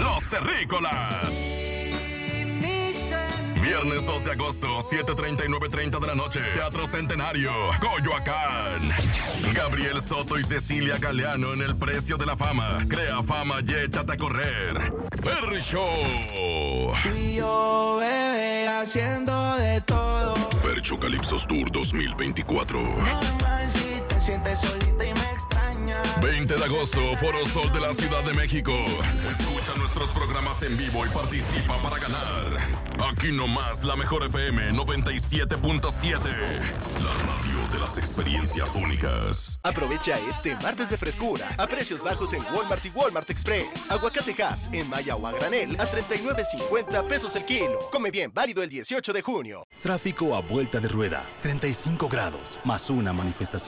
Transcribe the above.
Los Terrícolas. Viernes 2 de agosto, 7:30 y 9:30 de la noche. Teatro Centenario, Coyoacán. Gabriel Soto y Cecilia Galeano en El Precio de la Fama. Crea fama y échate a correr. Ferry Show. Y yo, bebé, haciendo de todo. Fercho Calipsos Tour 2024. Normal si te sientes solita y me extrañas. 20 de agosto, Foro Sol de la Ciudad de México. Escucha nuestros programas en vivo y participa para ganar. Aquí nomás, la mejor FM 97.7. La radio de las experiencias únicas. Aprovecha este martes de frescura a precios bajos en Walmart y Walmart Express. Aguacate Hass en malla o a granel a 39.50 pesos el kilo. Come bien, válido el 18 de junio. Tráfico a vuelta de rueda, 35 grados, más una manifestación